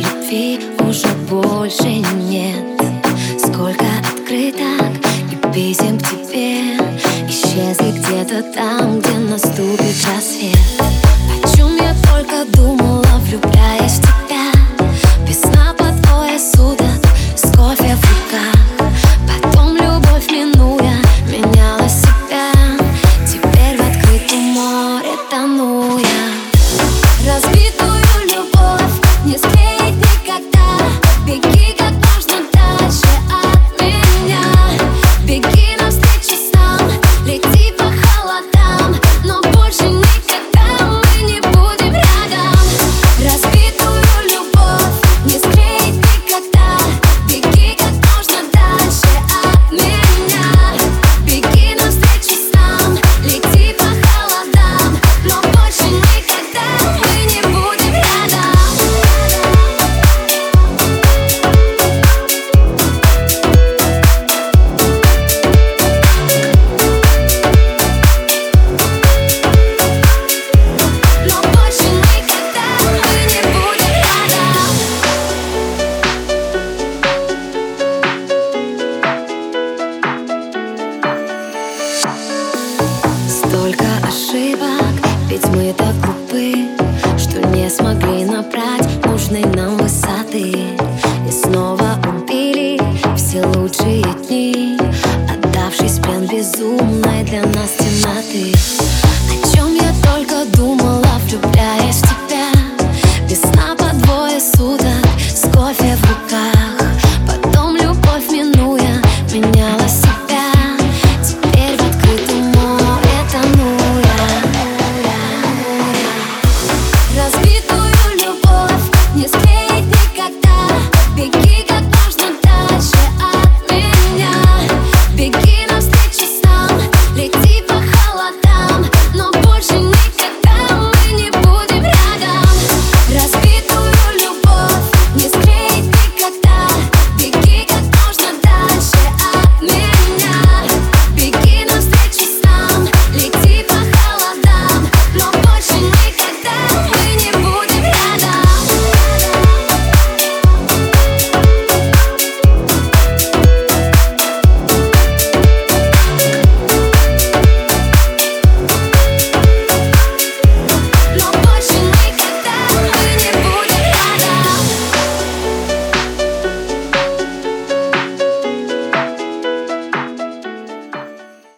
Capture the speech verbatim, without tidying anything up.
любви уже больше нет. Сколько открыток и писем к тебе исчезли где-то там, где наступит рассвет. О чем я только думала, влюбляясь в тебя. Без сна по двое суток, с кофе в руках. Потом любовь минуя, меняла себя. Теперь в открытом море тону я. Разбитую любовь не склеить никогда. Беги как можно дальше от меня. Беги навстречу снам, лети по холодам, но больше никогда мы не будем рядом. Разбитую любовь не склеить никогда. Беги как можно дальше от меня. Беги навстречу снам, лети по холодам, но больше никогда мы не будем рядом. Но больше никогда мы не будем рядом. Столько ошибок, ведь мы так глупы, что не смогли набрать нужной нам высоты. И снова убили все лучшие дни, отдавшись плен безумной для нас темноты.